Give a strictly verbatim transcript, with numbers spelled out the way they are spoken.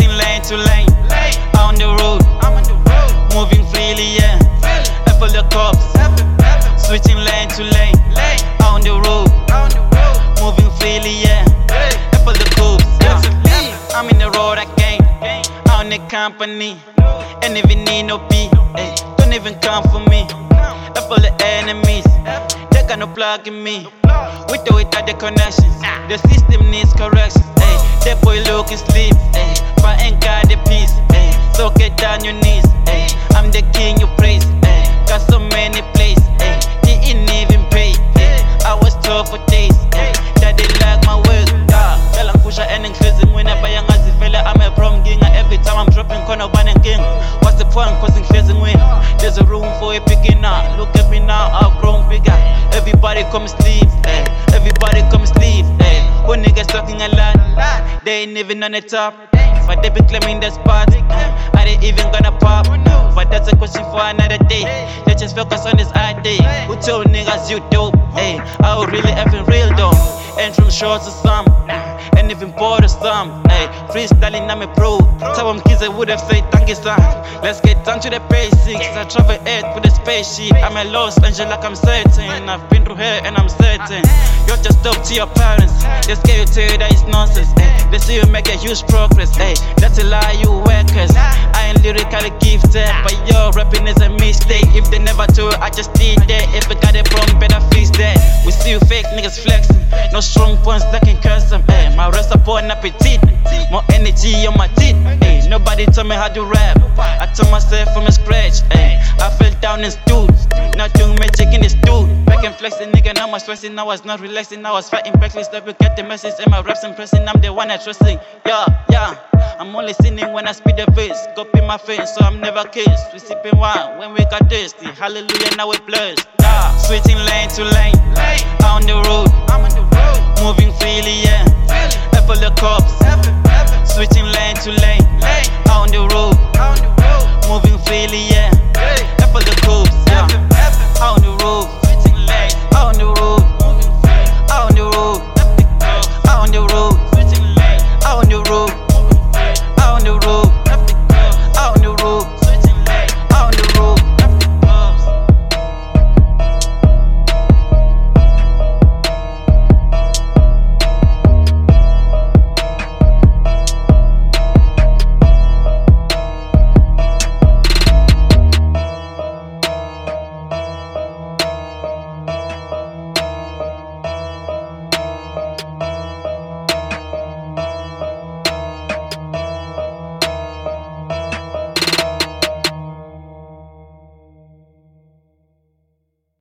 Switching lane to lane, on the road, moving freely, yeah. F all the cops. Switching lane to lane, on the road, moving freely, yeah. F all the cops, yeah. I'm in the road again, on the company, and if you need no beat, ay, don't even come for me. F all the enemies, they got no plug in me. With or without the connections, the system needs corrections. Ay, that boy looking sleep, ay, but ain't got the peace. Ay, so get down your knees. Ay, I'm the king you praise. Ay, got so many places. Ay, didn't even pay. Ay, I was tough for days. Ay, that they like my work. Yeah, tell I'm pusher and increasing whenever young as the fella. I'm a prom king. Every time I'm dropping corner one and king. What's the point? Cause increasing win. There's a room for a picking now. Look at me now, I've grown bigger. Everybody come sleep. Ay, everybody come sleep. Ay, who niggas talking a lot? They ain't even on the top, but they be claiming the spot. uh, Are they even gonna pop? But that's a question for another day. They just focus on this I D. Who told niggas you dope? Hey, I was really effing real though. And from short to some, and even poor to some. Hey, freestyling I'm a pro. Tell them kids I would have said thank you son. Let's get down to the basics. I travel Earth with a spaceship. I'm a lost angel like I'm certain. I've been through hell and I'm certain. You're just up to your parents. They scare you tell you that it's nonsense. Ay, they see you make a huge progress. Ay, that's a lie, you workers. I ain't lyrically gifted, but your rapping is a mistake. If they never told, I just did that. If I got it wrong, better fix that. We see you fake niggas flexing. No strong points that can curse them. Ay, my rest upon appetite. More energy on my teeth. Ay, nobody told me how to rap. I told myself from scratch. Ay, I fell down and stood. Not doing magic in the stool. Back and flexing, nigga. Now I'm stressing. I was not relaxing. I was fighting back. Let's never get the message. And my raps impressing. I'm the one I trusting. Yeah, yeah. I'm only sinning when I speed the face. Copy my face, so I'm never kissed. We sipping wine when we got thirsty. Hallelujah, now we blessed. Yeah. Switching lane to lane, on the road, moving freely, yeah. F all the cops. Switching lane to lane, on the road, moving freely, yeah.